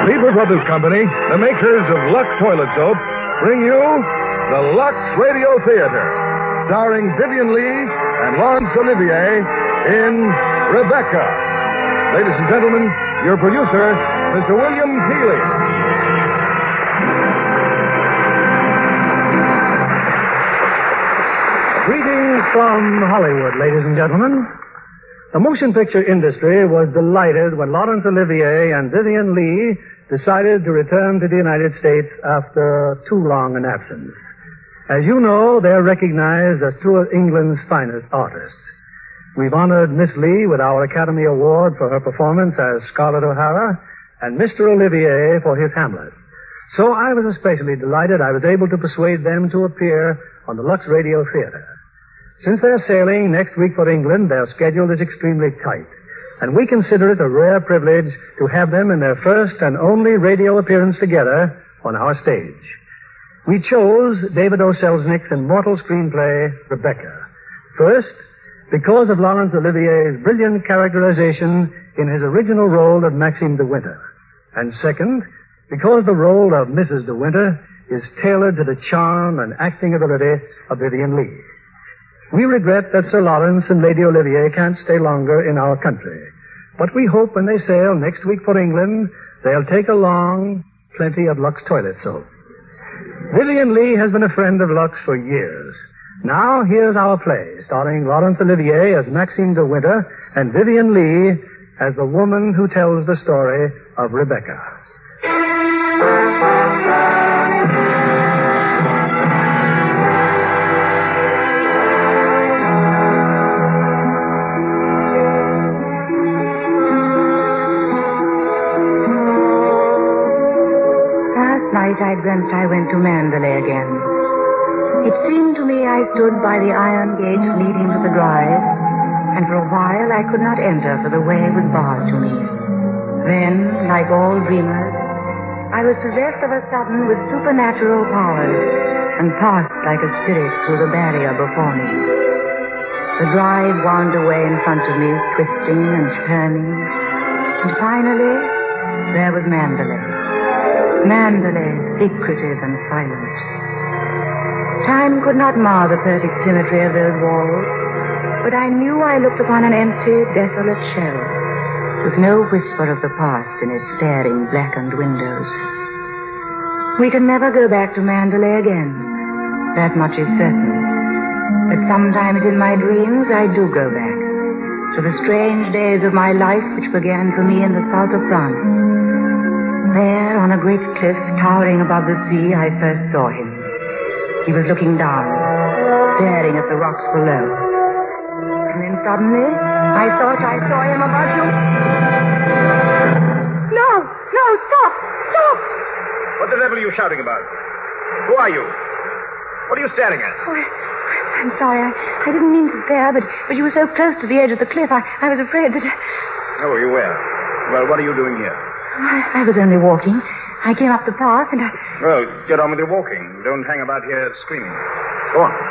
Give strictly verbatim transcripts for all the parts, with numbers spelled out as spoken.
Lever Brothers Company, the makers of Lux Toilet Soap, bring you the Lux Radio Theater, starring Vivian Lee and Laurence Olivier in Rebecca. Ladies and gentlemen, your producer, Mister William Keighley. Greetings from Hollywood, ladies and gentlemen. The motion picture industry was delighted when Laurence Olivier and Vivian Lee decided to return to the United States after too long an absence. As you know, they're recognized as two of England's finest artists. We've honored Miss Lee with our Academy Award for her performance as Scarlett O'Hara and Mister Olivier for his Hamlet. So I was especially delighted I was able to persuade them to appear on the Lux Radio Theater. Since they're sailing next week for England, their schedule is extremely tight, and we consider it a rare privilege to have them in their first and only radio appearance together on our stage. We chose David O. Selznick's immortal screenplay, Rebecca. First, because of Laurence Olivier's brilliant characterization in his original role of Maxime de Winter. And second, because the role of Missus de Winter is tailored to the charm and acting ability of Vivian Lee. We regret that Sir Lawrence and Lady Olivier can't stay longer in our country. But we hope when they sail next week for England, they'll take along plenty of Lux Toilet Soap. Vivian Lee has been a friend of Lux for years. Now, here's our play, starring Laurence Olivier as Maxime de Winter and Vivian Lee as the woman who tells the story of Rebecca. I dreamt I went to Mandalay again. It seemed to me I stood by the iron gates leading to the drive, and for a while I could not enter, for the way was barred to me. Then, like all dreamers, I was possessed of a sudden with supernatural powers, and passed like a spirit through the barrier before me. The drive wound away in front of me, twisting and turning, and finally, there was Mandalay. Mandalay, secretive and silent. Time could not mar the perfect symmetry of those walls, but I knew I looked upon an empty, desolate shell, with no whisper of the past in its staring, blackened windows. We can never go back to Mandalay again. That much is certain. But sometimes in my dreams I do go back, to the strange days of my life which began for me in the south of France. There, on a great cliff towering above the sea, I first saw him. He was looking down, staring at the rocks below. And then suddenly, I thought I saw him above you. No, no, stop, stop! What the devil are you shouting about? Who are you? What are you staring at? Oh, I, I'm sorry, I, I didn't mean to stare, but, but you were so close to the edge of the cliff, I, I was afraid that... Oh, you were? Well, what are you doing here? I, I was only walking. I came up the path and I... Well, get on with your walking. Don't hang about here screaming. Go on.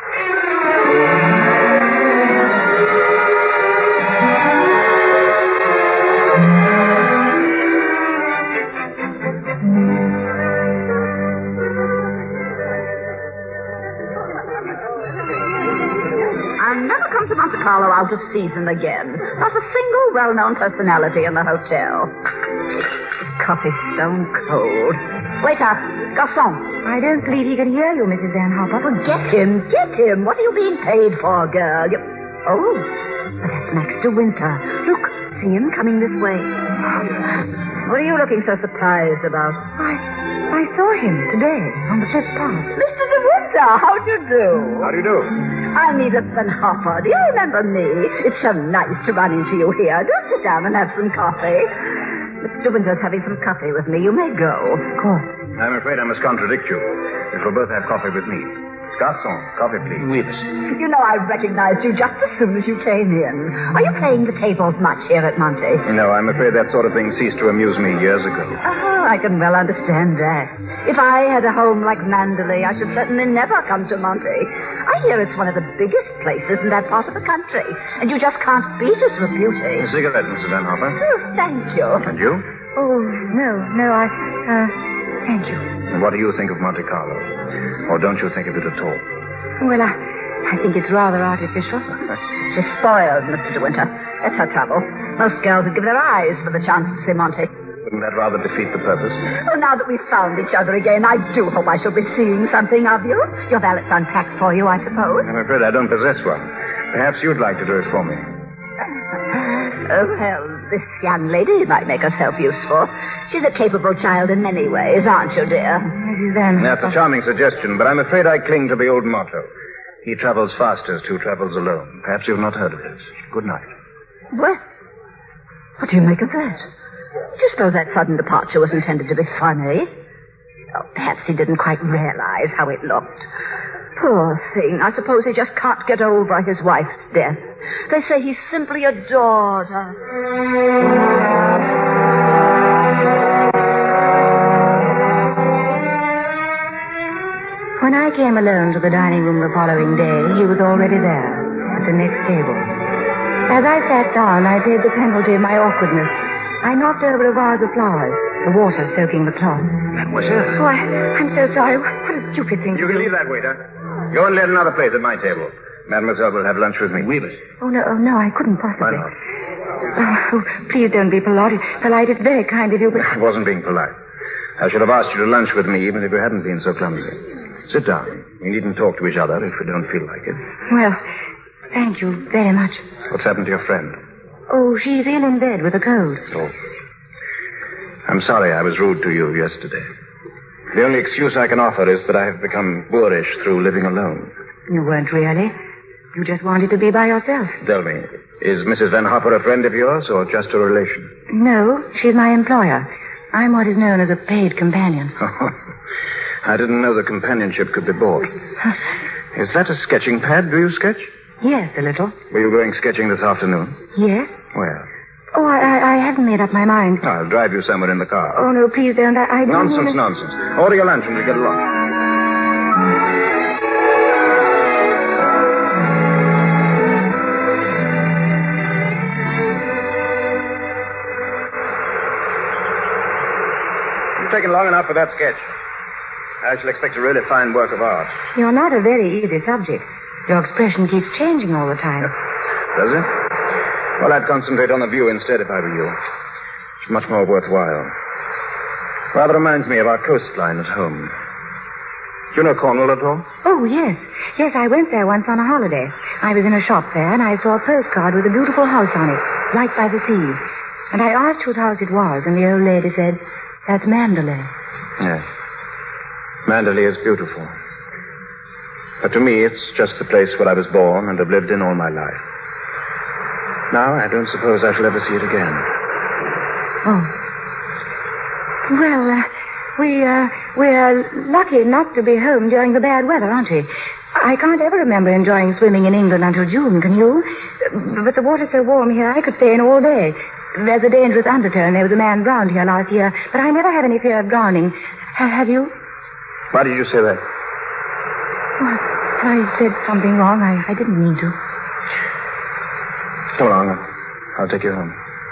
I'll never come to Monte Carlo out of season again. Not a single well-known personality in the hotel. Coffee stone cold. Waiter, garçon. I don't believe he can hear you, Missus Van Hopper. Well, get him, get him. What are you being paid for, girl? You... Oh, but that's Max de Winter. Look, see him coming this way. What are you looking so surprised about? I, I saw him today on the fifth path. Mister de Winter, how do you do? How do you do? I'm Edith Van Hopper. Do you remember me? It's so nice to run into you here. Do sit down and have some coffee. Mister Winter's having some coffee with me. You may go. Of course. I'm afraid I must contradict you. If we'll both have coffee with me. Garçon, coffee, please. Oui, You know, I recognized you just as soon as you came in. Are you playing the tables much here at Monte? No, I'm afraid that sort of thing ceased to amuse me years ago. Oh, I can well understand that. If I had a home like Mandalay, I should certainly never come to Monte. I hear it's one of the biggest places in that part of the country, and you just can't beat its for beauty. A cigarette, Missus Van Hopper. Oh, thank you. And you? Oh, no, no, I, uh, thank you. And what do you think of Monte Carlo? Or don't you think of it at all? Well, I, I think it's rather artificial. She's spoiled, Mister De Winter. That's her trouble. Most girls would give their eyes for the chance to see Monte. Wouldn't that rather defeat the purpose? Oh, now that we've found each other again, I do hope I shall be seeing something of you. Your valet's unpacked for you, I suppose. I'm afraid I don't possess one. Perhaps you'd like to do it for me. Oh, well, this young lady might make herself useful. She's a capable child in many ways, aren't you, dear? Missus Van... That's a charming suggestion, but I'm afraid I cling to the old motto. He travels fastest who travels alone. Perhaps you've not heard of it. Good night. What? What do you make of that? Do you suppose that sudden departure was intended to be funny? Oh, perhaps he didn't quite realize how it looked. Poor thing. I suppose he just can't get over his wife's death. They say he simply adored her. When I came alone to the dining room the following day, he was already there, at the next table. As I sat down, I paid the penalty of my awkwardness. I knocked over a vase of flowers, the water soaking the cloth. Mademoiselle? Oh, I, I'm so sorry. What a stupid thing You to can do. leave that, waiter. Go and let another place at my table. Mademoiselle will have lunch with me. We will. Oh, no, oh, no, I couldn't Why possibly. not? Oh, please don't be polite. Polite, it's very kind of you, but... I wasn't being polite. I should have asked you to lunch with me even if you hadn't been so clumsy. Sit down. We needn't talk to each other if we don't feel like it. Well, thank you very much. What's happened to your friend? Oh, she's ill in bed with a cold. Oh. I'm sorry I was rude to you yesterday. The only excuse I can offer is that I have become boorish through living alone. You weren't really. You just wanted to be by yourself. Tell me, is Missus Van Hopper a friend of yours or just a relation? No, she's my employer. I'm what is known as a paid companion. I didn't know that companionship could be bought. Is that a sketching pad? Do you sketch? Yes, a little. Were you going sketching this afternoon? Yes? Where? Oh, I, I, I haven't made up my mind. I'll drive you somewhere in the car. Oh, no, please don't. I, I don't Nonsense, wanna... nonsense. Order your lunch and we'll get along. You've taken long enough for that sketch. I shall expect a really fine work of art. You're not a very easy subject. Your expression keeps changing all the time. Does it? Well, I'd concentrate on the view instead if I were you. It's much more worthwhile. Rather reminds me of our coastline at home. Do you know Cornwall at all? Oh, yes. Yes, I went there once on a holiday. I was in a shop there, and I saw a postcard with a beautiful house on it, right by the sea. And I asked whose house it was, and the old lady said, that's Mandalay. Yes. Mandalay is beautiful. But to me, it's just the place where I was born and have lived in all my life. Now, I don't suppose I shall ever see it again. Oh. Well, uh, we, uh, we're lucky not to be home during the bad weather, aren't we? I can't ever remember enjoying swimming in England until June, can you? But the water's so warm here, I could stay in all day. There's a dangerous undertow, and there was a man drowned here last year, but I never had any fear of drowning. Ha- have you? Why did you say that? Well, I said something wrong. I, I didn't mean to. Come along. I'll take you home.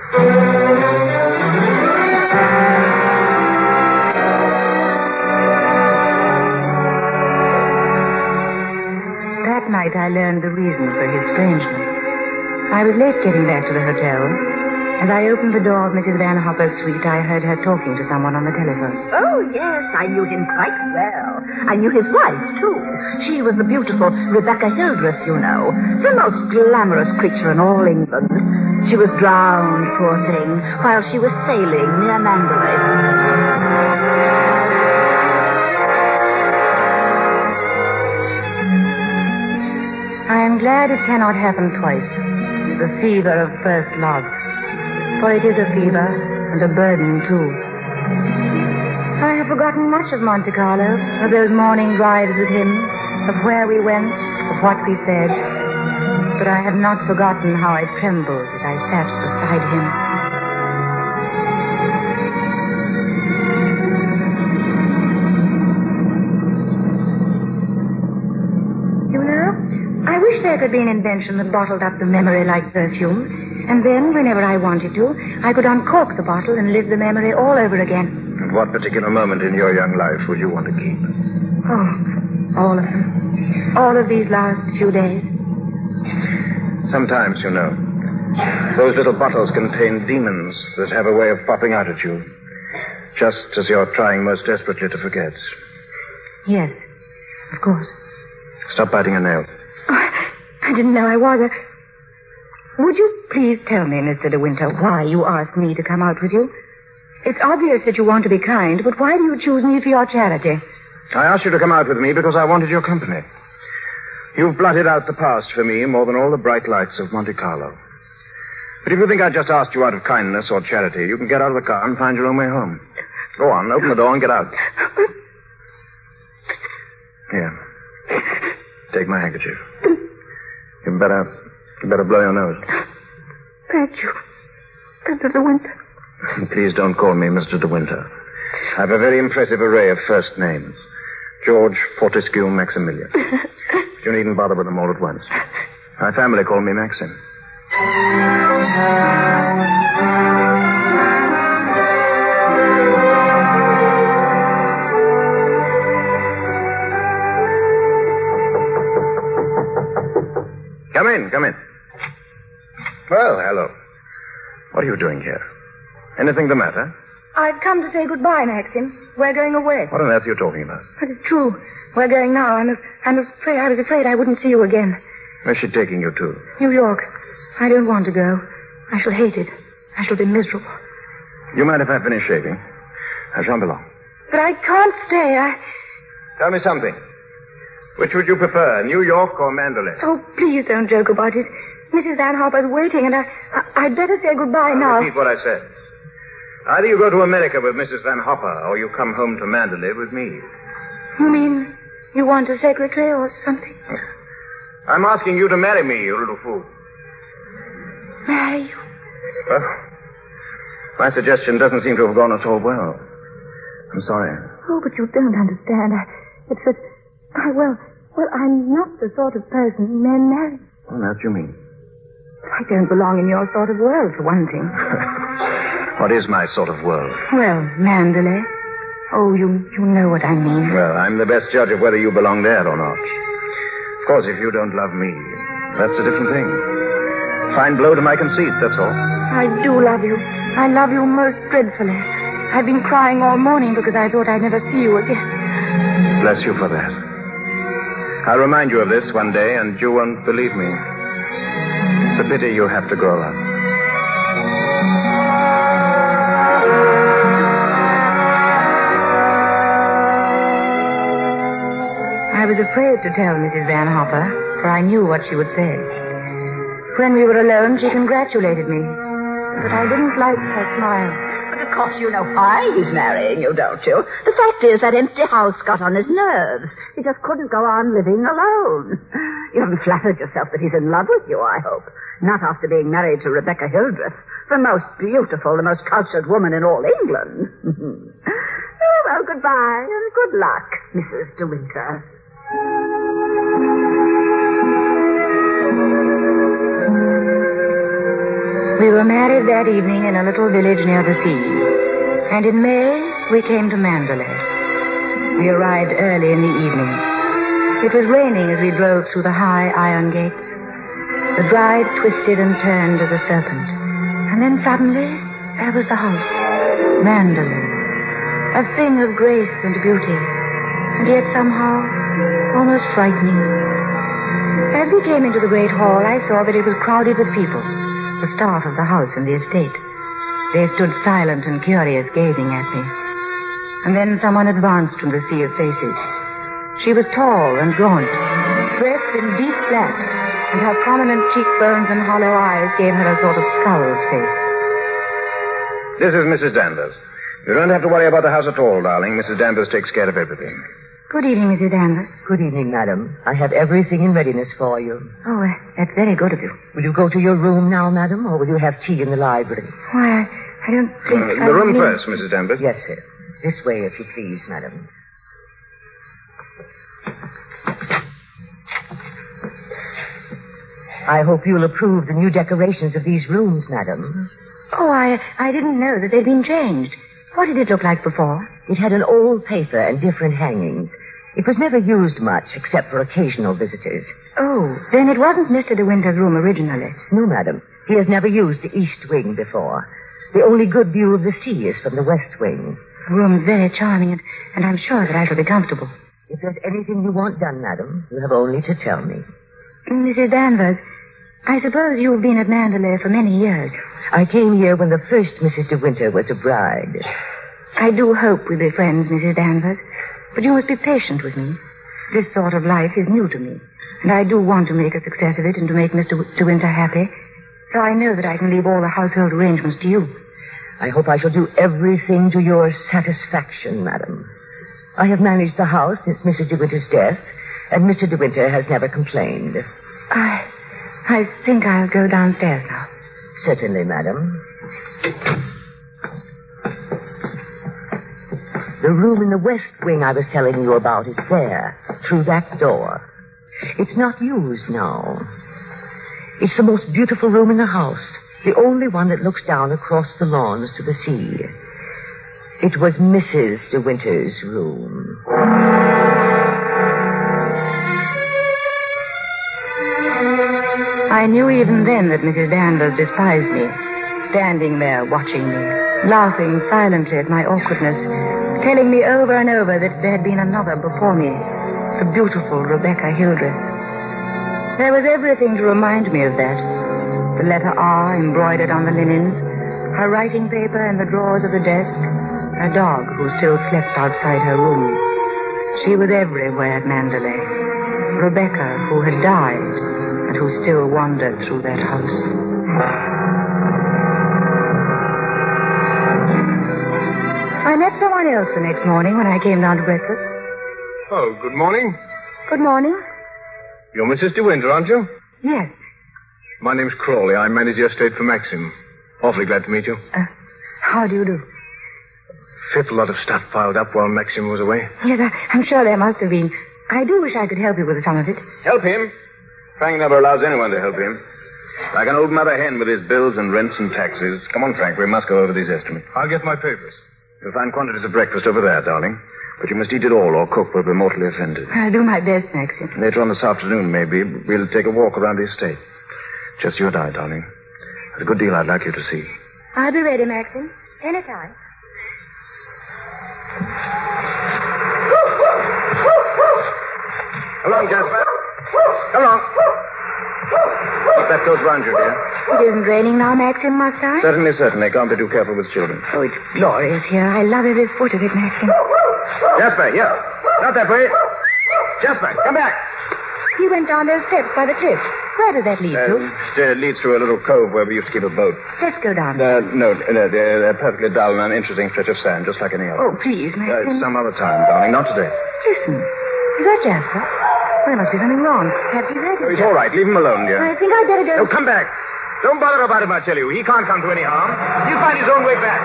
That night I learned the reason for his strangeness. I was late getting back to the hotel. As I opened the door of Missus Van Hopper's suite, I heard her talking to someone on the telephone. Oh, yes, I knew him quite well. I knew his wife, too. She was the beautiful Rebecca Hildreth, you know. The most glamorous creature in all England. She was drowned, poor thing, while she was sailing near Mandalay. I am glad it cannot happen twice. The fever of first love. For it is a fever and a burden, too. I have forgotten much of Monte Carlo, of those morning drives with him, of where we went, of what we said. But I have not forgotten how I trembled as I sat beside him. You know, I wish there could be an invention that bottled up the memory like perfume. And then, whenever I wanted to, I could uncork the bottle and live the memory all over again. And what particular moment in your young life would you want to keep? Oh, all of them. All of these last few days. Sometimes, you know, those little bottles contain demons that have a way of popping out at you, just as you're trying most desperately to forget. Yes, of course. Stop biting your nail. Oh, I didn't know I was a... Would you please tell me, Mister De Winter, why you asked me to come out with you? It's obvious that you want to be kind, but why do you choose me for your charity? I asked you to come out with me because I wanted your company. You've blotted out the past for me more than all the bright lights of Monte Carlo. But if you think I just asked you out of kindness or charity, you can get out of the car and find your own way home. Go on, open the door and get out. Here. Take my handkerchief. You better, you better blow your nose. Thank you, Mister De Winter. Please don't call me Mister De Winter. I have a very impressive array of first names. George Fortescue Maximilian. You needn't bother with them all at once. My family call me Maxim. Come in, come in. Well, hello. What are you doing here? Anything the matter? I've come to say goodbye, Maxim. We're going away. What on earth are you talking about? But it's true. We're going now. I'm, I'm afraid, I was afraid I wouldn't see you again. Where's she taking you to? New York. I don't want to go. I shall hate it. I shall be miserable. You mind if I finish shaving? I shan't be long. But I can't stay. I... Tell me something. Which would you prefer, New York or Mandalay? Oh, please don't joke about it. Missus Van Hopper's waiting, and I, I, I'd better say goodbye I'll now. repeat what I said. Either you go to America with Missus Van Hopper, or you come home to Mandalay with me. You mean you want a secretary or something? I'm asking you to marry me, you little fool. Marry you? Well, my suggestion doesn't seem to have gone at all well. I'm sorry. Oh, but you don't understand. I, it's that... I, well, well, I'm not the sort of person men marry. What on earth do you mean? I don't belong in your sort of world, for one thing. What is my sort of world? Well, Mandalay. Oh, you, you know what I mean. Well, I'm the best judge of whether you belong there or not. Of course, if you don't love me, that's a different thing. Fine blow to my conceit, that's all. I do love you. I love you most dreadfully. I've been crying all morning because I thought I'd never see you again. Bless you for that. I'll remind you of this one day, and you won't believe me. It's a pity you have to grow up. I was afraid to tell Missus Van Hopper, for I knew what she would say. When we were alone, she congratulated me. But I didn't like her smile. But of course you know why he's marrying you, don't you? The fact is that empty house got on his nerves. He just couldn't go on living alone. You haven't flattered yourself that he's in love with you, I hope. Not after being married to Rebecca Hildreth, the most beautiful, the most cultured woman in all England. Oh, well, goodbye and good luck, Missus De Winter. We were married that evening in a little village near the sea. And in May, we came to Mandalay. We arrived early in the evening. It was raining as we drove through the high iron gates. The drive twisted and turned as a serpent. And then suddenly, there was the house. Mandalay. A thing of grace and beauty. And yet somehow, almost frightening. As we came into the great hall, I saw that it was crowded with people. The staff of the house and the estate. They stood silent and curious, gazing at me. And then someone advanced from the sea of faces. She was tall and gaunt, dressed in deep black, and her prominent cheekbones and hollow eyes gave her a sort of skull's face. This is Missus Danvers. You don't have to worry about the house at all, darling. Missus Danvers takes care of everything. Good evening, Missus Danvers. Good evening, madam. I have everything in readiness for you. Oh, uh, that's very good of you. Will you go to your room now, madam, or will you have tea in the library? Why, I don't think... Uh, I the room need... first, Missus Danvers. Yes, sir. This way, if you please, madam. I hope you'll approve the new decorations of these rooms, madam. Oh, I, I didn't know that they'd been changed. What did it look like before? It had an old paper and different hangings. It was never used much, except for occasional visitors. Oh, then it wasn't Mister De Winter's room originally. No, madam. He has never used the east wing before. The only good view of the sea is from the west wing. The room's very charming, and, and I'm sure that I shall be comfortable. If there's anything you want done, madam, you have only to tell me. Missus Danvers, I suppose you've been at Mandalay for many years. I came here when the first Missus De Winter was a bride. I do hope we'll be friends, Missus Danvers. But you must be patient with me. This sort of life is new to me. And I do want to make a success of it and to make Mister De Winter happy. So I know that I can leave all the household arrangements to you. I hope I shall do everything to your satisfaction, madam. I have managed the house since Missus De Winter's death, and Mister De Winter has never complained. I... I think I'll go downstairs now. Certainly, madam. The room in the west wing I was telling you about is there, through that door. It's not used now. It's the most beautiful room in the house, the only one that looks down across the lawns to the sea. It was Missus De Winter's room. I knew even then that Missus Danvers despised me, standing there watching me, laughing silently at my awkwardness, telling me over and over that there had been another before me, the beautiful Rebecca Hildreth. There was everything to remind me of that. The letter R embroidered on the linens, her writing paper in the drawers of the desk, a dog who still slept outside her room. She was everywhere at Mandalay. Rebecca, who had died, and who still wandered through that house. I met someone else the next morning when I came down to breakfast. Oh, good morning. Good morning. You're Missus De Winter, aren't you? Yes. My name's Crawley. I manage the estate for Maxim. Awfully glad to meet you. Uh, how do you do? Fearful lot of stuff piled up while Maxim was away. Yes, I, I'm sure there must have been. I do wish I could help you with some of it. Help him? Frank never allows anyone to help him. Like an old mother hen with his bills and rents and taxes. Come on, Frank. We must go over these estimates. I'll get my papers. You'll find quantities of breakfast over there, darling. But you must eat it all, or cook will be mortally offended. I'll do my best, Maxim. Later on this afternoon, maybe, we'll take a walk around the estate. Just you and I, darling. There's a good deal I'd like you to see. I'll be ready, Maxim. Anytime. Come on, Jasper. Come on. Keep that coat round you, dear. It isn't raining now, Maxim, must I? Certainly, certainly. Can't be too careful with children. Oh, it's glorious here. I love every foot of it, Maxim. Jasper, here. Not that way. Jasper, come back. He went down those steps by the cliff. Where does that lead Uh, to? it leads to a little cove where we used to keep a boat. Let's go down. Uh, no, uh, they're, they're perfectly dull and uninteresting stretch of sand, just like any other. Oh, please, Uh, Maxim. some other time, darling, not today. Listen. Is that Jasper? There must be something wrong. Perhaps he's Oh, ready. he's all right. Leave him alone, dear. I think I'd better go. No, come back. Don't bother about him, I tell you. He can't come to any harm. He'll find his own way back.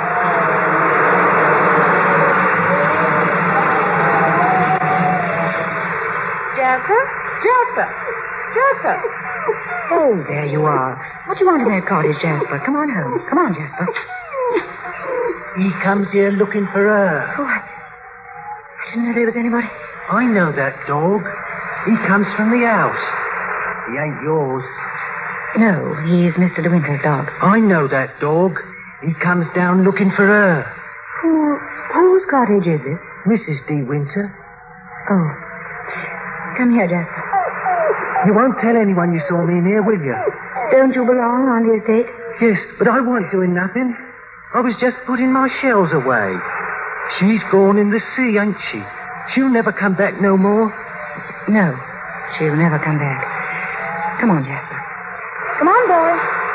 Jasper? Jasper? Jasper? Oh, there you are. What do you want in that cottage, Jasper? Come on home. Come on, Jasper. He comes here looking for her. Oh, I, I didn't know there was anybody. I know that dog. He comes from the house. He ain't yours. No, he's Mister De Winter's dog. I know that dog. He comes down looking for her. Who, whose cottage is this? Missus De Winter. Oh. Come here, Jasper. You won't tell anyone you saw me in here, will you? Don't you belong on the estate? Yes, but I wasn't doing nothing. I was just putting my shells away. She's gone in the sea, ain't she? She'll never come back no more. No, she'll never come back. Come on, Jasper. Come on, boy.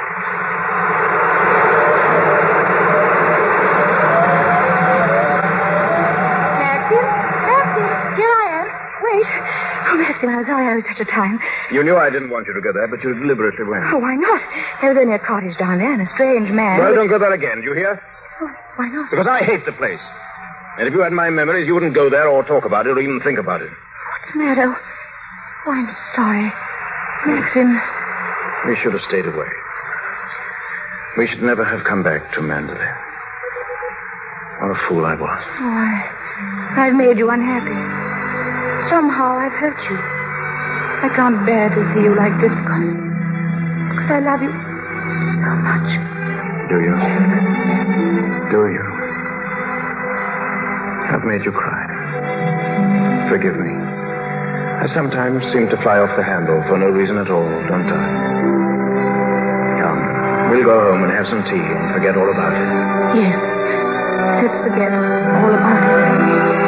Maxim? Maxim, here I am. Wait. Oh, Maxim, I'm sorry I was such a time. You knew I didn't want you to go there, but you deliberately went. Oh, why not? There was only a cottage down there and a strange man. Well, don't go there again, do you hear? Oh, why not? Because I hate the place. And if you had my memories, you wouldn't go there or talk about it or even think about it. What's the matter? Oh, I'm sorry. Maxim. We should have stayed away. We should never have come back to Mandalay. What a fool I was. Oh, I, I've made you unhappy. Somehow I've hurt you. I can't bear to see you like this because, because I love you so much. Do you? Do you? I've made you cry. Forgive me. I sometimes seem to fly off the handle for no reason at all, don't I? Come, we'll go home and have some tea and forget all about it. Yes. Let's forget all about it.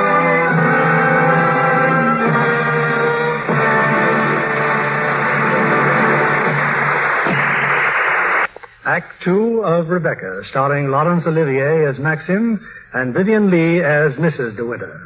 Act two of Rebecca, starring Laurence Olivier as Maxim and Vivian Lee as Missus De Winter.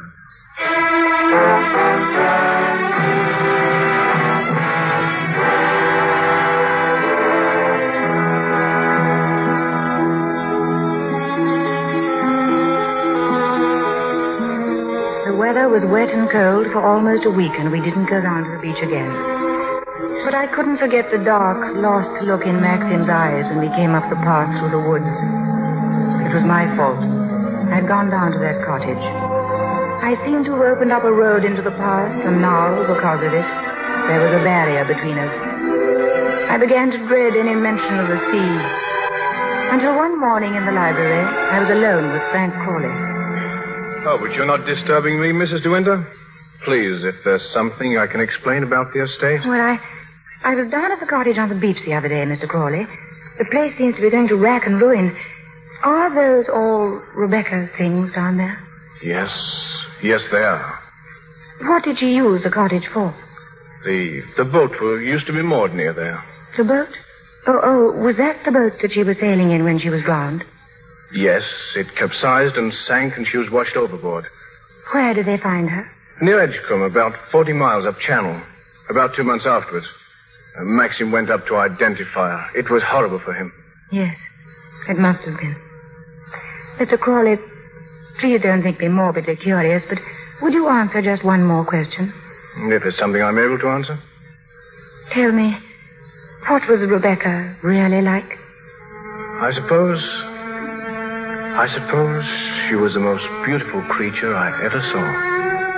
The weather was wet and cold for almost a week, and we didn't go down to the beach again. But I couldn't forget the dark, lost look in Maxim's eyes when we came up the path through the woods. It was my fault. I'd gone down to that cottage. I seemed to have opened up a road into the past, and now, because of it, there was a barrier between us. I began to dread any mention of the sea. Until one morning in the library, I was alone with Frank Crawley. Oh, but you're not disturbing me, Missus De Winter? Please, if there's something I can explain about the estate. Well, I... I was down at the cottage on the beach the other day, Mister Crawley. The place seems to be going to rack and ruin. Are those all Rebecca's things down there? Yes. Yes, they are. What did she use the cottage for? The the boat used to be moored near there. The boat? Oh, oh, was that the boat that she was sailing in when she was drowned? Yes, it capsized and sank and she was washed overboard. Where did they find her? Near Edgecombe, about forty miles up channel. About two months afterwards. Uh, Maxim went up to identify her. It was horrible for him. Yes, it must have been. Mister Crawley, please don't think me morbidly curious, but would you answer just one more question? If it's something I'm able to answer. Tell me, what was Rebecca really like? I suppose... I suppose she was the most beautiful creature I ever saw.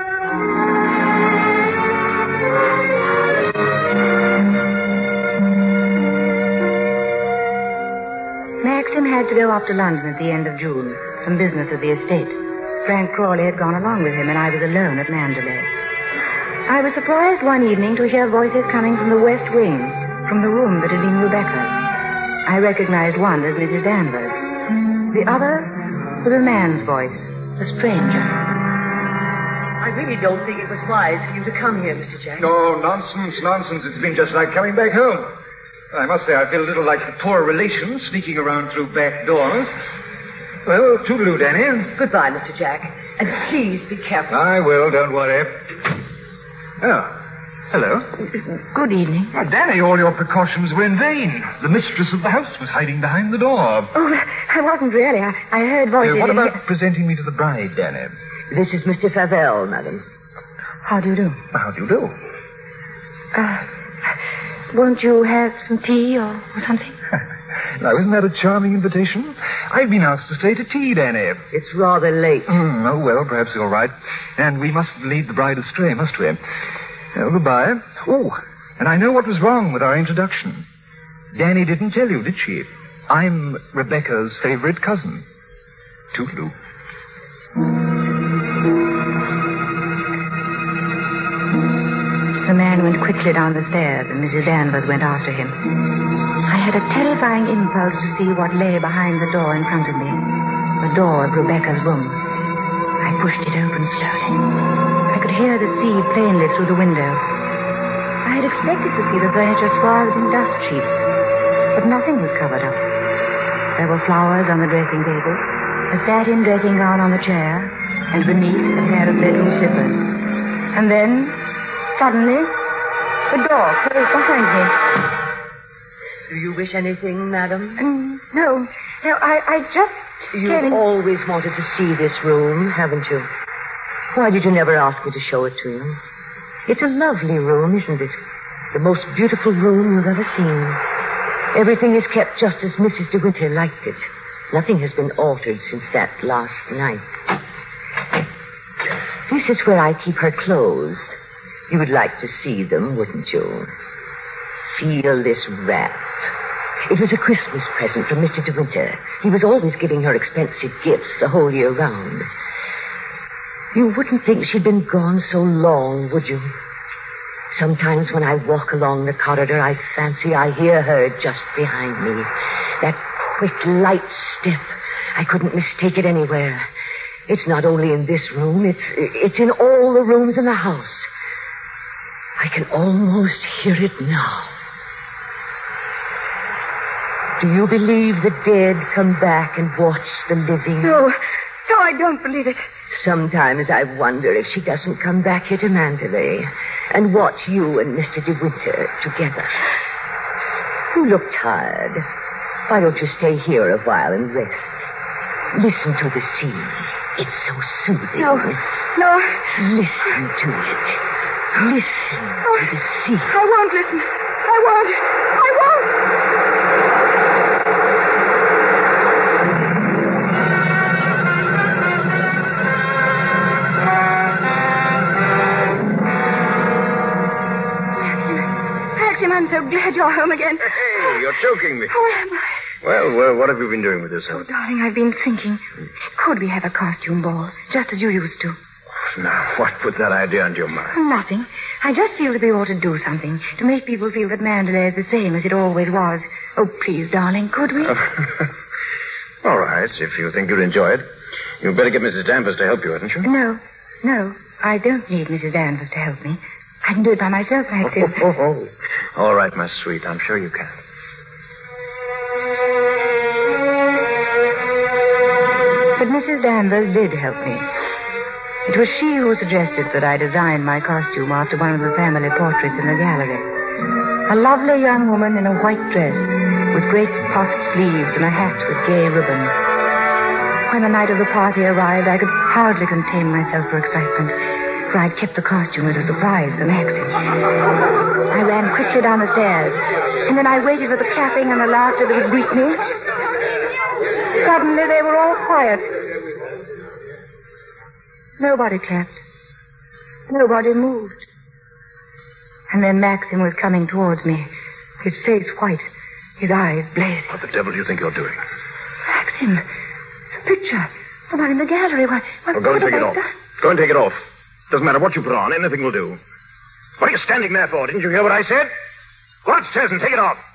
Maxim had to go up to London at the end of June, some business at the estate. Frank Crawley had gone along with him, and I was alone at Mandalay. I was surprised one evening to hear voices coming from the west wing, from the room that had been Rebecca's. I recognized one as Missus Danvers. The other was a man's voice, a stranger. I really don't think it was wise for you to come here, Mister Jack. No, nonsense, nonsense. It's been just like coming back home. I must say I feel a little like the poor relations sneaking around through back doors. Well, toodaloo, Danny. Goodbye, Mister Jack. And please be careful. I will, don't worry. Oh, hello. Good evening. Oh, Danny, all your precautions were in vain. The mistress of the house was hiding behind the door. Oh, I wasn't really. I, I heard voices. Uh, what in about here. presenting me to the bride, Danny? This is Mister Favell, madam. How do you do? How do you do? Uh, won't you have some tea or, or something? Now, isn't that a charming invitation? I've been asked to stay to tea, Danny. It's rather late. Mm, oh, well, perhaps you're right. And we mustn't lead the bride astray, must we? Oh, goodbye. Oh, and I know what was wrong with our introduction. Danny didn't tell you, did she? I'm Rebecca's favorite cousin. Toodaloo. The man went quickly down the stairs, and Missus Danvers went after him. I had a terrifying impulse to see what lay behind the door in front of me. The door of Rebecca's room. I pushed it open slowly. I could hear the sea plainly through the window. I had expected to see the furniture swathed in dust sheets, but nothing was covered up. There were flowers on the dressing table, a satin dressing gown on the chair, and beneath a pair of bedroom slippers. And then, suddenly, the door closed behind me. Do you wish anything, madam? Um, no, no, I, I just... You've came in... always wanted to see this room, haven't you? Why did you never ask me to show it to you? It's a lovely room, isn't it? The most beautiful room you've ever seen. Everything is kept just as Missus De Winter liked it. Nothing has been altered since that last night. This is where I keep her clothes. You would like to see them, wouldn't you? Feel this wrap. It was a Christmas present from Mister De Winter. He was always giving her expensive gifts the whole year round. You wouldn't think she'd been gone so long, would you? Sometimes when I walk along the corridor, I fancy I hear her just behind me. That quick, light step. I couldn't mistake it anywhere. It's not only in this room, it's, it's in all the rooms in the house. I can almost hear it now. Do you believe the dead come back and watch the living? No, no, I don't believe it. Sometimes I wonder if she doesn't come back here to Mandalay and watch you and Mister De Winter together. You look tired. Why don't you stay here a while and rest? Listen to the sea. It's so soothing. No, no. Listen to it. Listen oh, to the sea. I won't listen. I won't. I won't. Maxim, I'm so glad you're home again. Hey, you're choking me. How am I? Well, well, what have you been doing with yourself? Oh, darling, I've been thinking. Could we have a costume ball, just as you used to? Now, what put that idea into your mind? Nothing. I just feel that we ought to do something to make people feel that Mandalay is the same as it always was. Oh, please, darling, could we? All right, if you think you'll enjoy it. You'd better get Missus Danvers to help you, hadn't you? No, no. I don't need Missus Danvers to help me. I can do it by myself, Maxim. Oh, oh, oh. All right, my sweet. I'm sure you can. But Missus Danvers did help me. It was she who suggested that I design my costume after one of the family portraits in the gallery. A lovely young woman in a white dress with great puffed sleeves and a hat with gay ribbon. When the night of the party arrived, I could hardly contain myself for excitement, for I'd kept the costume as a surprise for Maxim. I ran quickly down the stairs, and then I waited for the clapping and the laughter that would greet me. Suddenly, they were all quiet. Nobody clapped. Nobody moved. And then Maxim was coming towards me, his face white, his eyes blazing. What the devil do you think you're doing? Maxim, the picture, the one in the gallery. What, what, well, go what and take it I off. done? Go and take it off. Doesn't matter what you put on. Anything will do. What are you standing there for? Didn't you hear what I said? Go upstairs and take it off.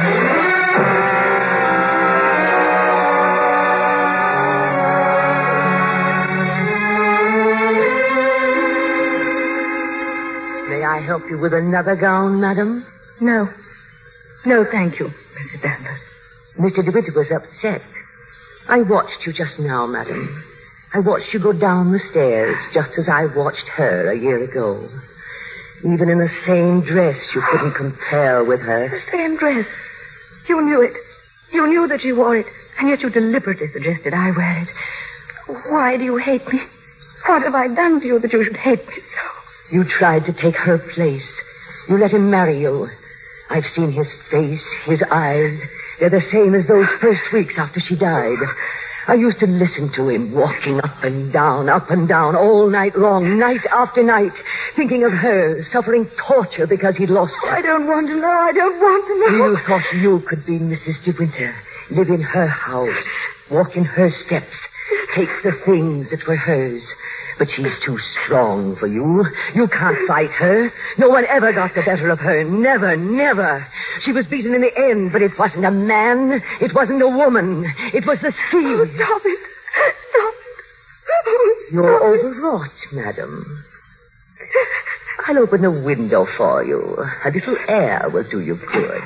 May I help you with another gown, madam? No. No, thank you, Missus Danvers. Mister De Winter was upset. I watched you just now, madam. I watched you go down the stairs just as I watched her a year ago. Even in the same dress, you couldn't compare with her. The same dress. You knew it. You knew that she wore it, and yet you deliberately suggested I wear it. Why do you hate me? What have I done to you that you should hate me so? You tried to take her place. You let him marry you. I've seen his face, his eyes. They're the same as those first weeks after she died. I used to listen to him walking up and down, up and down, all night long, night after night, thinking of her, suffering torture because he'd lost her. I don't want to know. I don't want to know. You thought you could be Missus De Winter, live in her house, walk in her steps, take the things that were hers. But she's too strong for you. You can't fight her. No one ever got the better of her. Never, never. She was beaten in the end, but it wasn't a man. It wasn't a woman. It was the sea. Oh, stop it. Stop it. Oh, You're stop overwrought, madam. I'll open the window for you. A little air will do you good.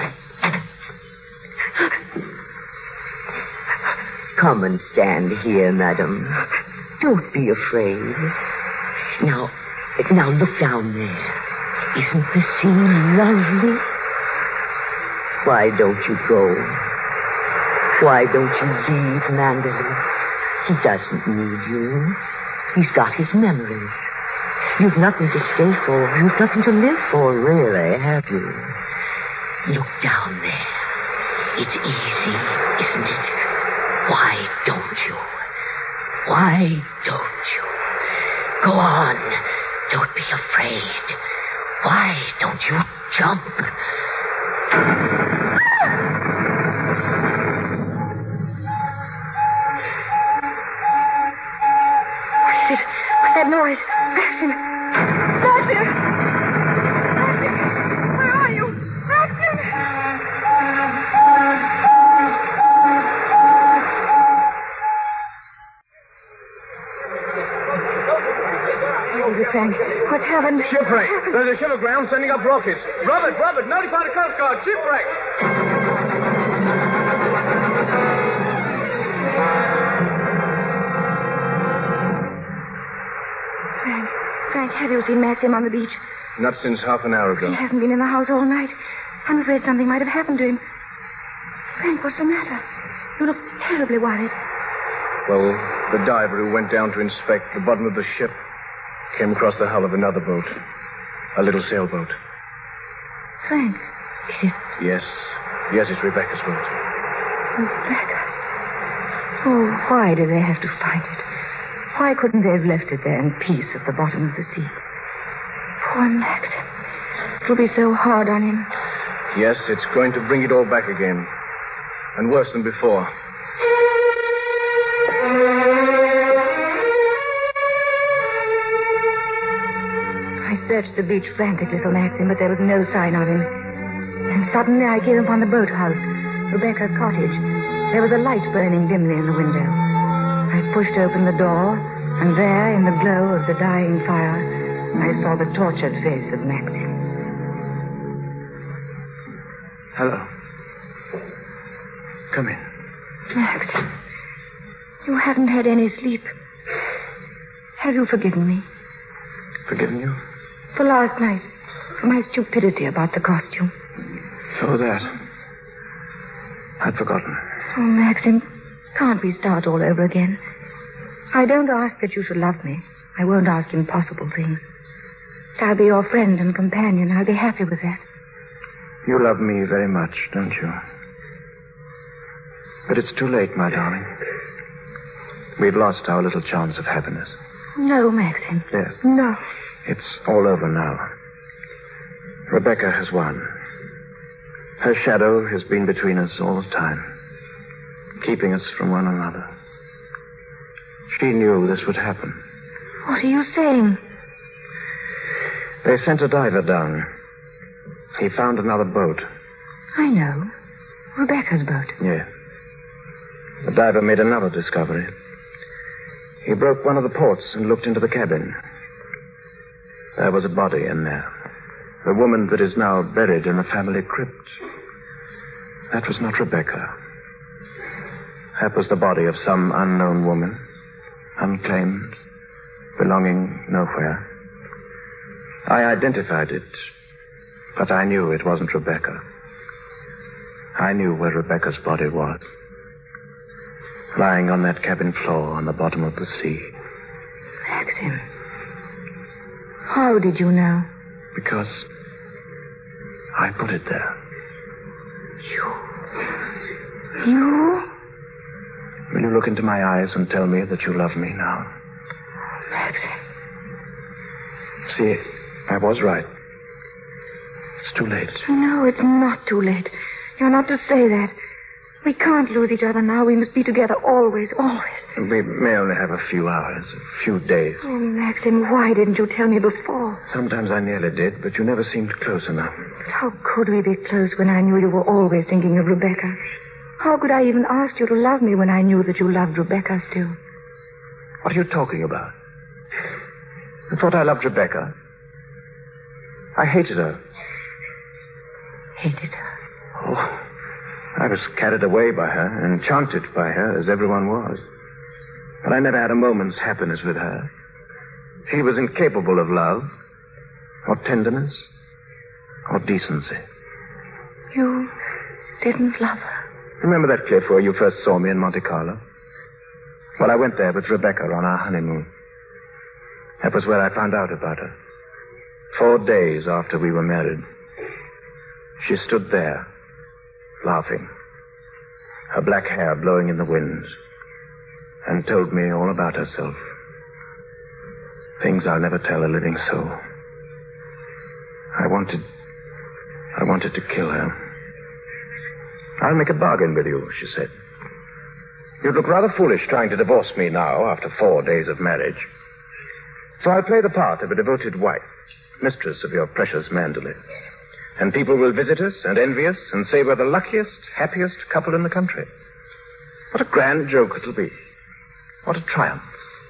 Come and stand here, madam. Don't be afraid. Now, now look down there. Isn't the sea lovely? Why don't you go? Why don't you leave Mandalay? He doesn't need you. He's got his memories. You've nothing to stay for. You've nothing to live for, really, have you? Look down there. It's easy, isn't it? Why don't you? Why don't you? Go on. Don't be afraid. Why don't you jump? What is it? What's that noise? Maxim! Maxim! Maxim! Where are you? Maxim! Oh, Frank, what's happened? Shipwreck. There's a ship aground sending up rockets. Robert, Robert, notify the Coast Guard. Shipwreck. Frank, Frank, have you seen Maxim on the beach? Not since half an hour ago. He hasn't been in the house all night. I'm afraid something might have happened to him. Frank, what's the matter? You look terribly worried. Well, the diver who went down to inspect the bottom of the ship came across the hull of another boat. A little sailboat. Frank, is it Yes. Yes, it's Rebecca's boat. Rebecca's? Oh, why did they have to find it? Why couldn't they have left it there in peace at the bottom of the sea? Poor Max. It'll be so hard on him. Yes, it's going to bring it all back again. And worse than before. I searched the beach frantically for Maxim, but there was no sign of him. And suddenly I came upon the boathouse, Rebecca's cottage. There was a light burning dimly in the window. I pushed open the door, and there, in the glow of the dying fire, I saw the tortured face of Maxim. Hello. Come in. Max, you haven't had any sleep. Have you forgiven me? Forgiven you? For last night. For my stupidity about the costume. Oh, that. I'd forgotten. Oh, Maxim, can't we start all over again? I don't ask that you should love me. I won't ask impossible things. I'll be your friend and companion. I'll be happy with that. You love me very much, don't you? But it's too late, my darling. We've lost our little chance of happiness. No, Maxim. Yes. No. It's all over now. Rebecca has won. Her shadow has been between us all the time, keeping us from one another. She knew this would happen. What are you saying? They sent a diver down. He found another boat. I know. Rebecca's boat. Yes. The diver made another discovery. He broke one of the ports and looked into the cabin. There was a body in there. The woman that is now buried in the family crypt. That was not Rebecca. That was the body of some unknown woman, unclaimed, belonging nowhere. I identified it, but I knew it wasn't Rebecca. I knew where Rebecca's body was. Lying on that cabin floor on the bottom of the sea. Maxim. How did you know? Because I put it there. You. You? Will you look into my eyes and tell me that you love me now? Maxim. See, I was right. It's too late. No, it's not too late. You're not to say that. We can't lose each other now. We must be together always, always. We may only have a few hours, a few days. Oh, Maxim, why didn't you tell me before? Sometimes I nearly did, but you never seemed close enough. How could we be close when I knew you were always thinking of Rebecca? How could I even ask you to love me when I knew that you loved Rebecca still? What are you talking about? You thought I loved Rebecca? I hated her. Hated her? Oh, I was carried away by her, enchanted by her, as everyone was. But I never had a moment's happiness with her. She was incapable of love, or tenderness, or decency. You didn't love her? Remember that cliff where you first saw me in Monte Carlo? Well, I went there with Rebecca on our honeymoon. That was where I found out about her. Four days after we were married. She stood there, laughing, her black hair blowing in the wind, and told me all about herself. Things I'll never tell a living soul. I wanted... I wanted to kill her. I'll make a bargain with you, she said. You'd look rather foolish trying to divorce me now after four days of marriage. So I'll play the part of a devoted wife, mistress of your precious Manderley. And people will visit us and envy us and say we're the luckiest, happiest couple in the country. What a grand joke it'll be. What a triumph.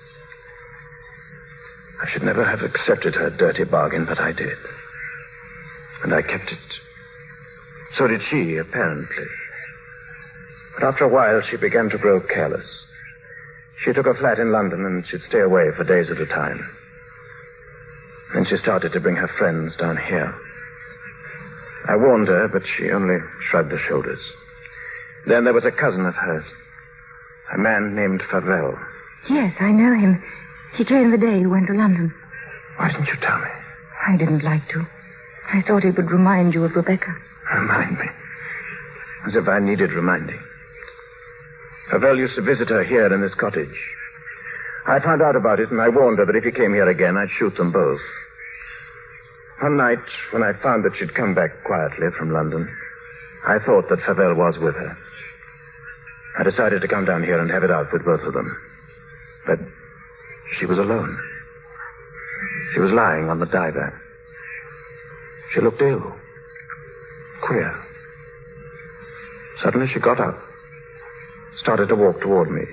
I should never have accepted her dirty bargain, but I did. And I kept it. So did she, apparently. But after a while, she began to grow careless. She took a flat in London, and she'd stay away for days at a time. Then she started to bring her friends down here. I warned her, but she only shrugged her shoulders. Then there was a cousin of hers, a man named Favell. Yes, I know him. He came the day you went to London. Why didn't you tell me? I didn't like to. I thought it would remind you of Rebecca. Remind me? As if I needed reminding. Favell used to visit her here in this cottage. I found out about it, and I warned her that if he came here again, I'd shoot them both. One night, when I found that she'd come back quietly from London, I thought that Favell was with her. I decided to come down here and have it out with both of them. But she was alone. She was lying on the divan. She looked ill. Queer. Suddenly she got up, started to walk toward me.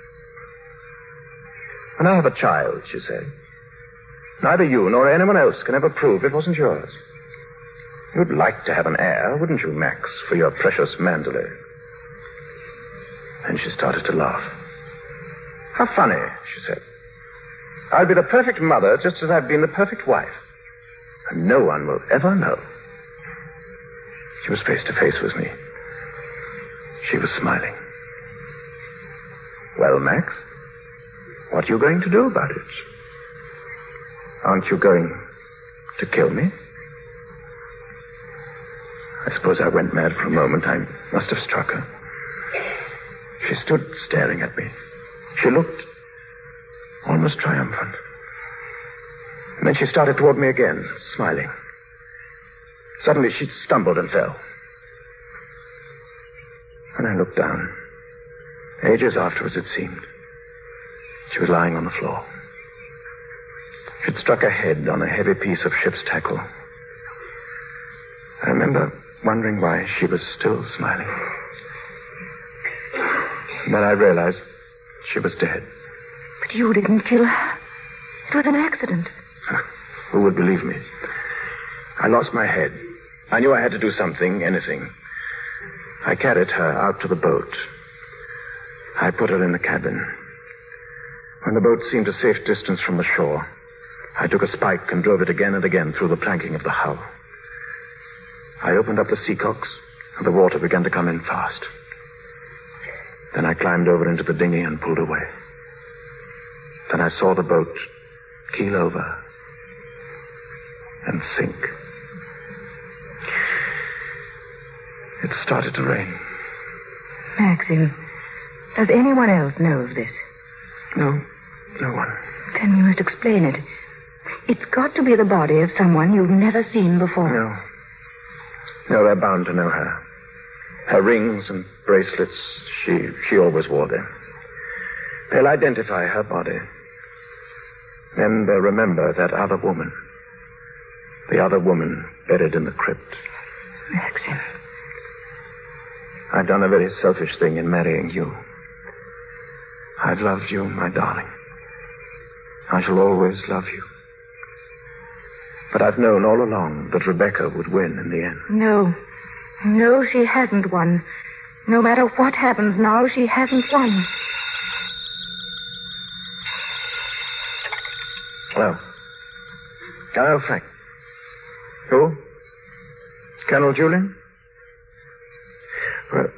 When I have a child, she said, neither you nor anyone else can ever prove it wasn't yours. You'd like to have an heir, wouldn't you, Max, for your precious Manderley? Then she started to laugh. How funny, she said. I'll be the perfect mother just as I've been the perfect wife. And no one will ever know. She was face to face with me. She was smiling. Well, Max, what are you going to do about it? Aren't you going to kill me? I suppose I went mad for a moment. I must have struck her. She stood staring at me. She looked almost triumphant. And then she started toward me again, smiling. Suddenly she stumbled and fell. When I looked down, ages afterwards it seemed, she was lying on the floor. She'd struck her head on a heavy piece of ship's tackle. I remember wondering why she was still smiling. And then I realized she was dead. But you didn't kill her. It was an accident. Who would believe me? I lost my head. I knew I had to do something, anything. I carried her out to the boat. I put her in the cabin. When the boat seemed a safe distance from the shore, I took a spike and drove it again and again through the planking of the hull. I opened up the seacocks, and the water began to come in fast. Then I climbed over into the dinghy and pulled away. Then I saw the boat keel over and sink. It started to rain. Maxim, does anyone else know of this? No, no one. Then you must explain it. It's got to be the body of someone you've never seen before. No. No, they're bound to know her. Her rings and bracelets, she she always wore them. They'll identify her body. Then they'll remember that other woman. The other woman buried in the crypt. Maxim. I've done a very selfish thing in marrying you. I've loved you, my darling. I shall always love you. But I've known all along that Rebecca would win in the end. No. No, she hasn't won. No matter what happens now, she hasn't won. Hello. Hello, Frank. Who? Colonel Julian? Well,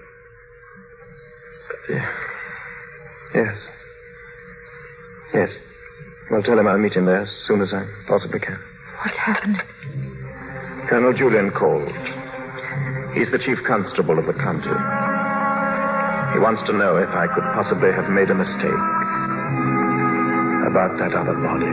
yeah. Yes. Yes. Well, tell him I'll meet him there as soon as I possibly can. What happened? Colonel Julian called. He's the chief constable of the county. He wants to know if I could possibly have made a mistake about that other body.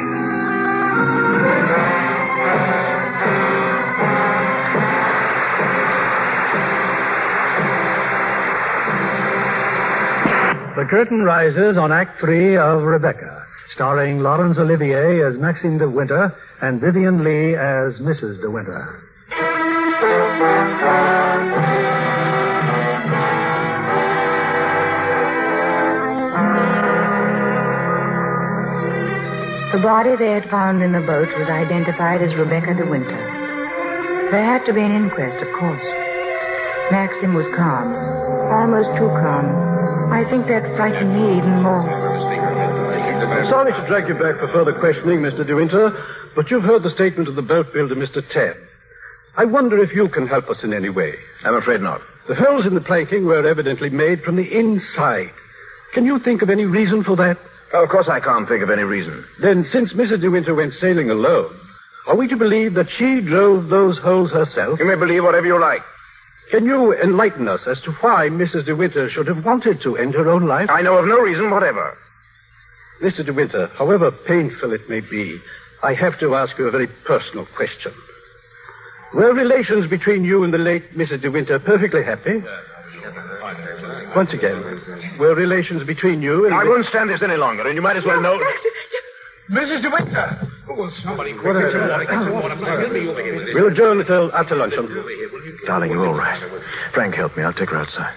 The curtain rises on Act Three of Rebecca, starring Laurence Olivier as Maxime de Winter and Vivian Lee as Missus de Winter. The body they had found in the boat was identified as Rebecca de Winter. There had to be an inquest, of course. Maxim was calm, almost too calm. I think that frightened me even more. Sorry to drag you back for further questioning, Mister De Winter, but you've heard the statement of the boat builder, Mister Tabb. I wonder if you can help us in any way. I'm afraid not. The holes in the planking were evidently made from the inside. Can you think of any reason for that? Oh, of course I can't think of any reason. Then, since Missus De Winter went sailing alone, are we to believe that she drove those holes herself? You may believe whatever you like. Can you enlighten us as to why Missus De Winter should have wanted to end her own life? I know of no reason whatever. Mister De Winter, however painful it may be, I have to ask you a very personal question. Were relations between you and the late Missus De Winter perfectly happy? Once again, were relations between you and... I the... won't stand this any longer, and you might as well know... Missus De Winter! Oh, somebody... What a... We'll adjourn until after luncheon. Darling, you're all right. Frank, help me. I'll take her outside.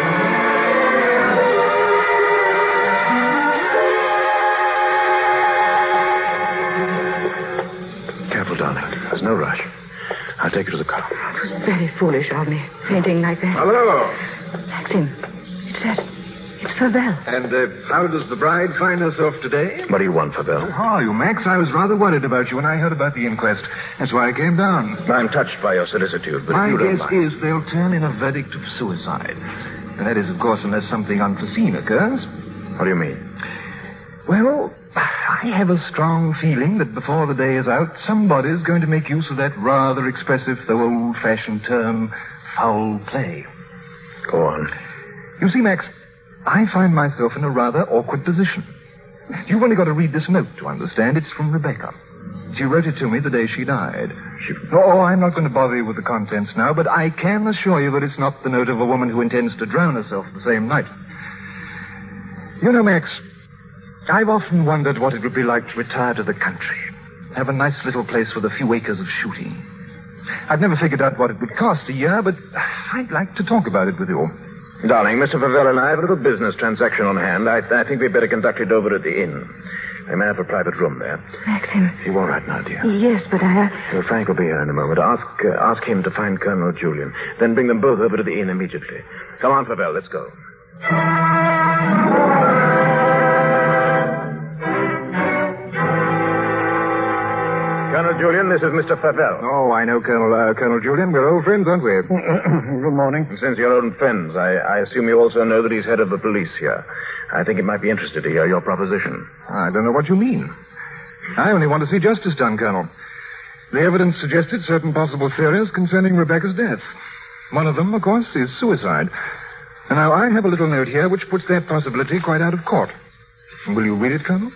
Careful, darling. There's no rush. I'll take you to the car. It was very foolish of me, fainting like that. Hello. Maxim, it's that. It's Fabel. And uh, how does the bride find herself today? What do you want, Fabel? How are you, Max? I was rather worried about you when I heard about the inquest. That's why I came down. I'm touched by your solicitude, but My if you don't guess mind... is they'll turn in a verdict of suicide. And that is, of course, unless something unforeseen occurs. What do you mean? Well, I have a strong feeling that before the day is out, somebody's going to make use of that rather expressive, though old-fashioned term, foul play. Go on. You see, Max, I find myself in a rather awkward position. You've only got to read this note to understand. It's from Rebecca. She wrote it to me the day she died. She... Oh, I'm not going to bother you with the contents now, but I can assure you that it's not the note of a woman who intends to drown herself the same night. You know, Max, I've often wondered what it would be like to retire to the country. Have a nice little place with a few acres of shooting. I've never figured out what it would cost a year, but I'd like to talk about it with you. Darling, Mister Fabel and I have a little business transaction on hand. I, I think we'd better conduct it over at the inn. I may have a private room there. Maxim. You all right now, dear? Yes, but I... Well, Frank will be here in a moment. Ask uh, ask him to find Colonel Julian. Then bring them both over to the inn immediately. Come on, Fabel, let's go. Colonel Julian, this is Mister Fabel. Oh, I know Colonel uh, Colonel Julian. We're old friends, aren't we? Good morning. Since you're old friends, I, I assume you also know that he's head of the police here. I think he might be interested to hear your proposition. I don't know what you mean. I only want to see justice done, Colonel. The evidence suggested certain possible theories concerning Rebecca's death. One of them, of course, is suicide. And now I have a little note here which puts that possibility quite out of court. Will you read it, Colonel?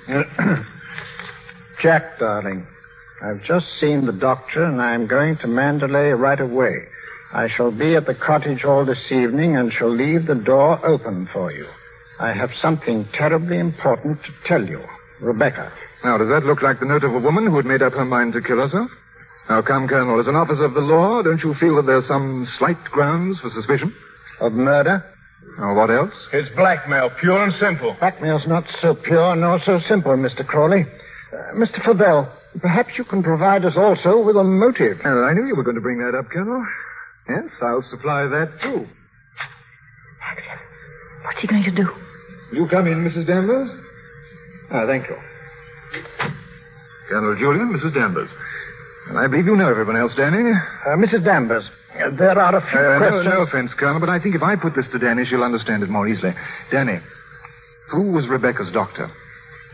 Jack, darling, I've just seen the doctor, and I'm going to Mandalay right away. I shall be at the cottage all this evening and shall leave the door open for you. I have something terribly important to tell you. Rebecca. Now, does that look like the note of a woman who had made up her mind to kill herself? Now, come, Colonel, as an officer of the law, don't you feel that there's some slight grounds for suspicion? Of murder? Or what else? It's blackmail, pure and simple. Blackmail's not so pure nor so simple, Mister Crawley. Uh, Mister Fabel, perhaps you can provide us also with a motive. Oh, I knew you were going to bring that up, Colonel. Yes, I'll supply that, too. Maxim, what's he going to do? You come in, Missus Danvers. Ah, thank you. Colonel Julian, Missus Danvers. And I believe you know everyone else, Danny. Uh, Missus Danvers, uh, there are a few Uh, no, questions... no offense, Colonel, but I think if I put this to Danny, she'll understand it more easily. Danny, who was Rebecca's doctor?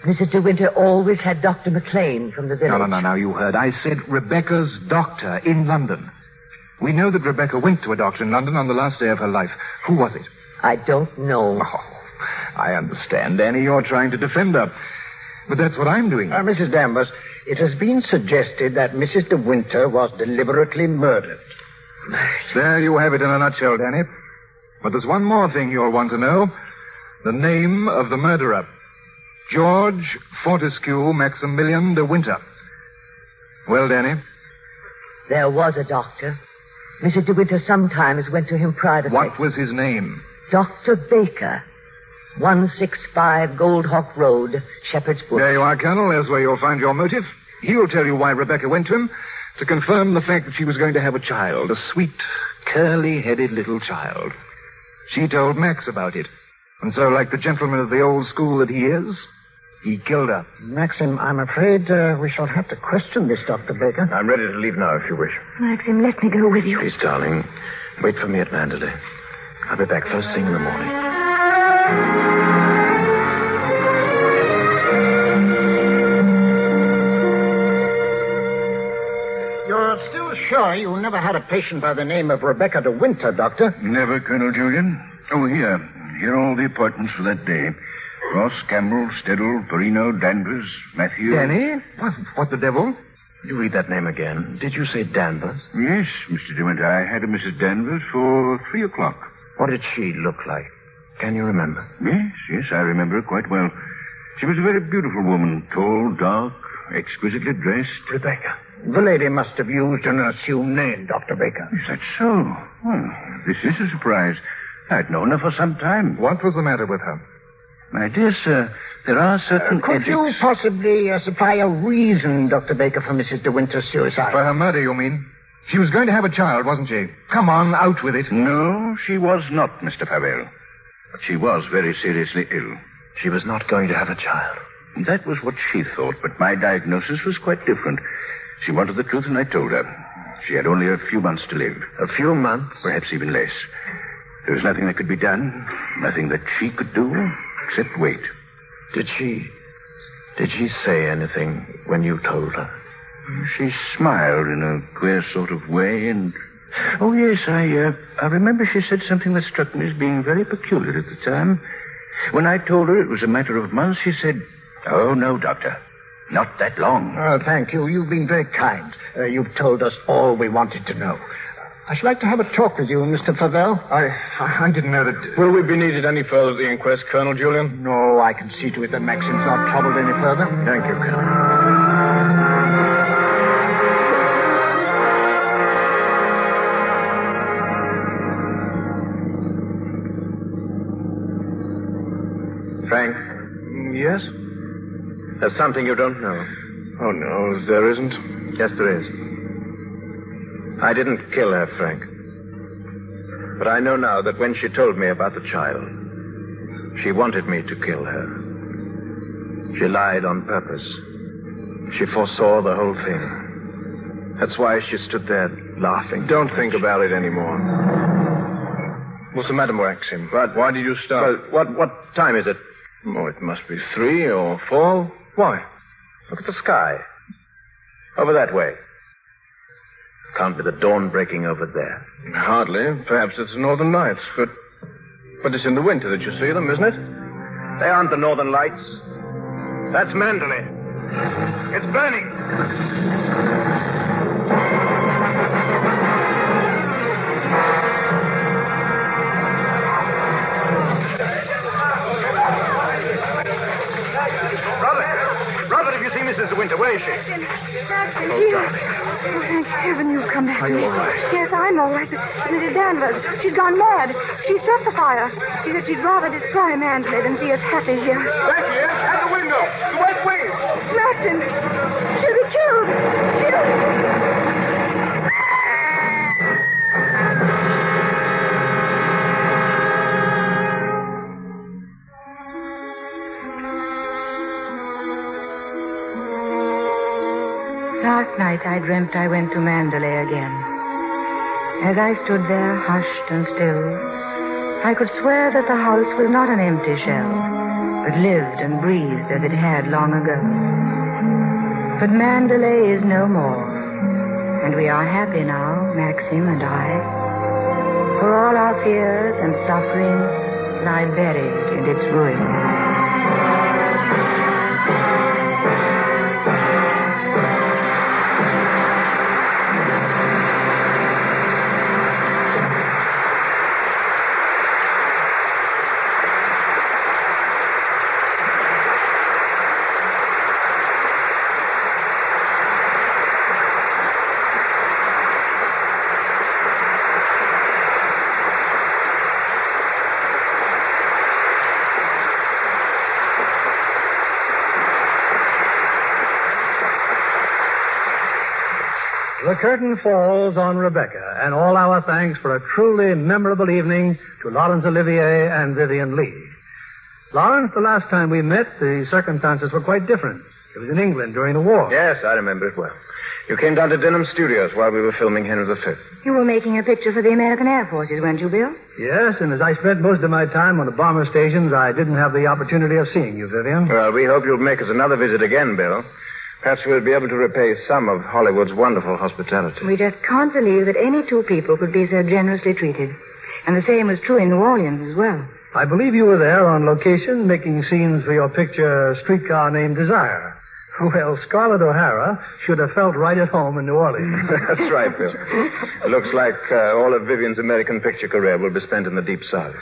Missus De Winter always had Doctor McLean from the village. No, no, no, no, you heard. I said Rebecca's doctor in London. We know that Rebecca went to a doctor in London on the last day of her life. Who was it? I don't know. Oh, I understand, Danny. You're trying to defend her. But that's what I'm doing. Uh, Missus Danvers, it has been suggested that Missus De Winter was deliberately murdered. There you have it in a nutshell, Danny. But there's one more thing you'll want to know. The name of the murderer. George Fortescue Maximilian De Winter. Well, Danny? There was a doctor. Missus De Winter sometimes went to him privately. What was his name? Doctor Baker. one sixty-five Gold Hawk Road, Shepherd's Bush. There you are, Colonel. There's where you'll find your motive. He'll tell you why Rebecca went to him, to confirm the fact that she was going to have a child, a sweet, curly-headed little child. She told Max about it. And so, like the gentleman of the old school that he is, he killed her. Maxim, I'm afraid uh, we shall have to question this, Doctor Baker. I'm ready to leave now, if you wish. Maxim, let me go with you. Please, darling, wait for me at Mandalay. I'll be back first thing in the morning. You're still sure you never had a patient by the name of Rebecca De Winter, Doctor? Never, Colonel Julian. Oh, here. Here are all the appointments for that day. Ross, Campbell, Steddle, Perino, Danvers, Matthew. Danny? What, what the devil? You read that name again. Did you say Danvers? Yes, Mister De Winter. I had a Missus Danvers for three o'clock. What did she look like? Can you remember? Yes, yes, I remember her quite well. She was a very beautiful woman. Tall, dark, exquisitely dressed. Rebecca. The lady must have used an assumed name, Doctor Baker. Is that so? Well, this is a surprise. I'd known her for some time. What was the matter with her? My dear sir, there are certain Uh, could ethics... you possibly uh, supply a reason, Doctor Baker, for Missus De Winter's suicide? For her murder, you mean? She was going to have a child, wasn't she? Come on, out with it. No, she was not, Mister Pavel. But she was very seriously ill. She was not going to have a child. That was what she thought, but my diagnosis was quite different. She wanted the truth, and I told her. She had only a few months to live. A few months? Perhaps even less. There was nothing that could be done, nothing that she could do, except wait. Did she... Did she say anything when you told her? She smiled in a queer sort of way, and... Oh, yes, I, uh, I remember she said something that struck me as being very peculiar at the time. When I told her it was a matter of months, she said, "Oh, no, Doctor. Not that long." Oh, thank you. You've been very kind. Uh, you've told us all we wanted to know. I should like to have a talk with you, Mister Favell. I, I, I didn't know that... Will we be needed any further at the inquest, Colonel Julian? No, I can see to it that Maxim's not troubled any further. Thank you, Colonel. Frank? Yes? There's something you don't know. Oh, no, there isn't. Yes, there is. I didn't kill her, Frank. But I know now that when she told me about the child, she wanted me to kill her. She lied on purpose. She foresaw the whole thing. That's why she stood there laughing. Don't think about it anymore. What's the matter, Maxim? What? Why did you stop? Well, what, what time is it? Oh, it must be three or four. Why? Look at the sky. Over that way. Can't be the dawn breaking over there. Hardly. Perhaps it's the Northern Lights, but... But it's in the winter that you see them, isn't it? They aren't the Northern Lights. That's Mandalay. It's burning. Robert! Robert, have you seen Missus De Winter? Where is she? Jackson, dear. Oh, thank heaven you've come back. Are you all right? Yes, I'm all right. But Missus Danvers, she's gone mad. She set the fire. She said she'd rather destroy Mandalay than see us happy here. Back here, at the window. The west wing. Maxim, she'll be killed. She'll... Last night I dreamt I went to Mandalay again. As I stood there, hushed and still, I could swear that the house was not an empty shell, that lived and breathed as it had long ago. But Mandalay is no more, and we are happy now, Maxim and I, for all our fears and suffering lie buried in its ruins. The curtain falls on Rebecca, and all our thanks for a truly memorable evening to Laurence Olivier and Vivian Leigh. Laurence, the last time we met, the circumstances were quite different. It was in England during the war. Yes, I remember it well. You came down to Denham Studios while we were filming Henry the Fifth. You were making a picture for the American Air Forces, weren't you, Bill? Yes, and as I spent most of my time on the bomber stations, I didn't have the opportunity of seeing you, Vivian. Well, we hope you'll make us another visit again, Bill. Perhaps we'll be able to repay some of Hollywood's wonderful hospitality. We just can't believe that any two people could be so generously treated. And the same was true in New Orleans as well. I believe you were there on location making scenes for your picture, Streetcar Named Desire. Well, Scarlett O'Hara should have felt right at home in New Orleans. That's right, Bill. It looks like uh, all of Vivian's American picture career will be spent in the Deep South.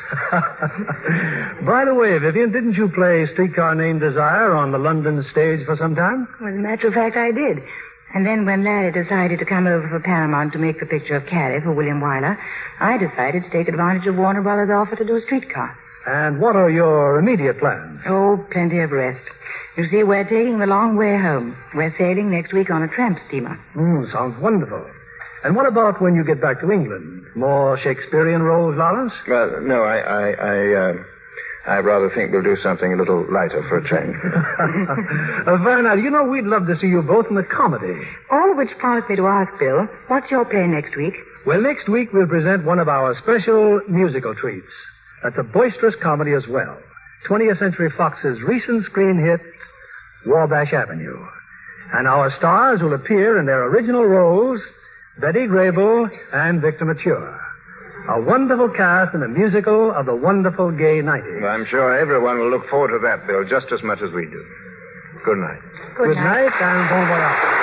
By the way, Vivian, didn't you play Streetcar Named Desire on the London stage for some time? Well, as a matter of fact, I did. And then when Larry decided to come over for Paramount to make the picture of Carrie for William Wyler, I decided to take advantage of Warner Brothers' offer to do a streetcar. And what are your immediate plans? Oh, plenty of rest. You see, we're taking the long way home. We're sailing next week on a tramp steamer. Mm, sounds wonderful. And what about when you get back to England? More Shakespearean roles, Lawrence? Well, no, I, I, I, uh, I rather think we'll do something a little lighter for a change. uh, Werner, you know, we'd love to see you both in a comedy. All of which prompts me to ask, Bill, what's your play next week? Well, next week we'll present one of our special musical treats. That's a boisterous comedy as well. twentieth Century Fox's recent screen hit, Wabash Avenue. And our stars will appear in their original roles, Betty Grable and Victor Mature. A wonderful cast in a musical of the wonderful gay nineties. Well, I'm sure everyone will look forward to that, Bill, just as much as we do. Good night. Good, Good night. night, and bon voyage.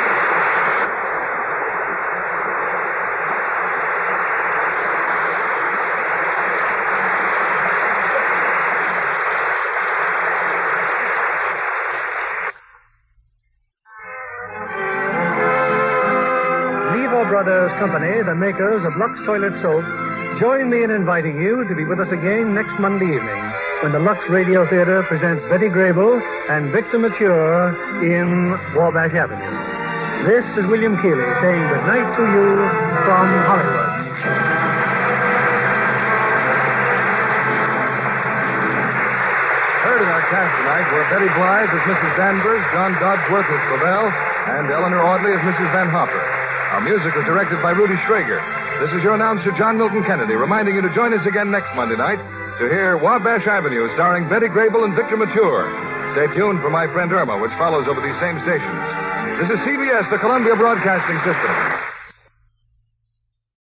Brothers Company, the makers of Lux Toilet Soap, join me in inviting you to be with us again next Monday evening when the Lux Radio Theater presents Betty Grable and Victor Mature in Wabash Avenue. This is William Keighley saying good night to you from Hollywood. Heard in our cast tonight were Betty Blythe as Missus Danvers, John Dodsworth as Clavell, and Eleanor Audley as Missus Van Hopper. Our music was directed by Rudy Schrager. This is your announcer, John Milton Kennedy, reminding you to join us again next Monday night to hear Wabash Avenue starring Betty Grable and Victor Mature. Stay tuned for My Friend Irma, which follows over these same stations. This is C B S, the Columbia Broadcasting System.